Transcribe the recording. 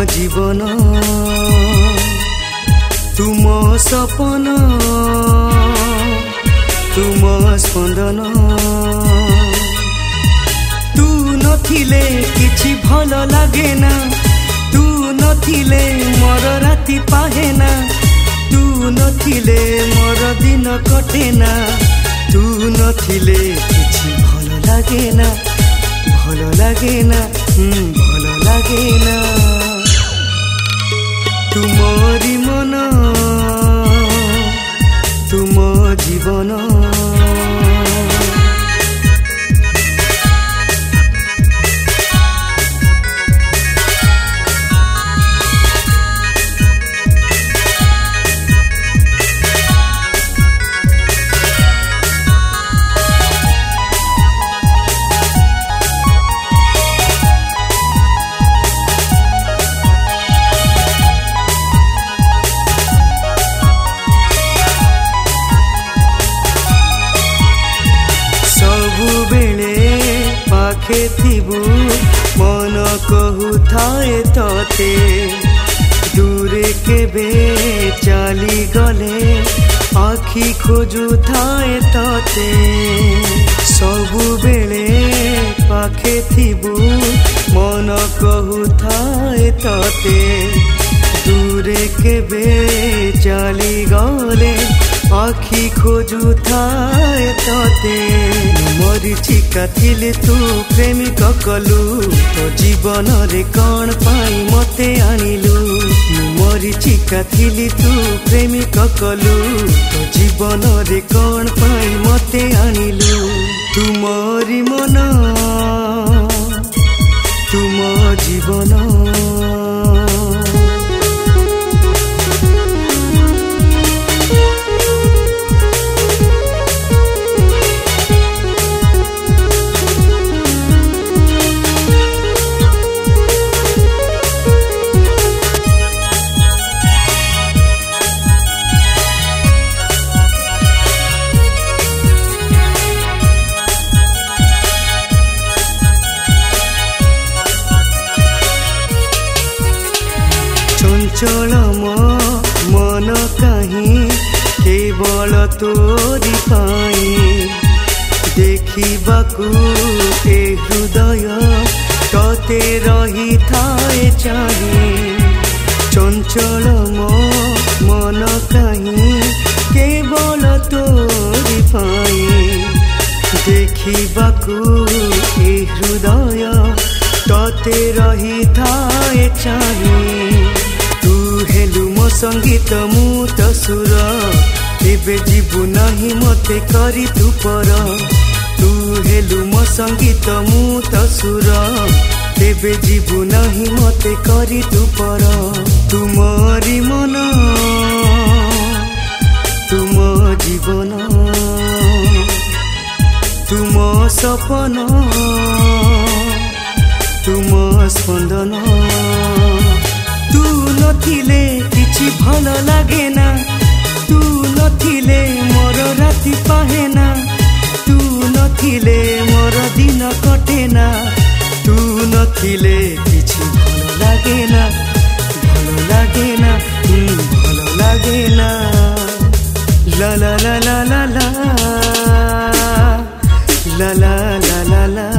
जीवन तुम सपन तुम स्पंदन तू नथिले किछि भल लागे ना तू नथिले मोर राति पाहे ना तू नथिले मोर दिन कटे ना तू नथिले किछि भल लागे ना भल लागे ना भल लागे ना तुमरी मन तुम जीवन पाखे थिबु मन कहु थाए तते दूरे केबे चली गले आखि खोजु थाए तते सबु बेले पाखे थिबु मन कहु थाए तते दूरे केबे चली गले आखि खोजु थाए तते मरीचिका थिले तू प्रेमिक कलु तो जीवन रे कौन पाई मते आनिलु मरीचिका थिली तू प्रेमिक कलु तो जीवन रे कौन पाई मते आनिलु तुमरी मन तुम जीवन चंचल मन कहीं केवल तोरी पाई देखिबाकू ए हृदय तते रही थाए चाहे चंचल मन कहीं केवल तोरी पाई देखिबाकू ए हृदय तते रही थाए चाहे हेलु मो संगीत मु तो सुर एबे जीवु नाही मते करी तू पर तू हेलु मो संगीत मु तो सुर एबे जीवु नाही मते करी तू पर तुमरी मन तुम जीवन तुम सपन तुम स्पंदन तू नथिले किछि भल लागे ना तू नथिले मोर राति पाहे ना तू नथिले मोर दिन कटे ना तू नथिले किछि भल लागे ना भल लागे ना भल लागे ना ला ला ला ला ला ला ला ला ला ला ला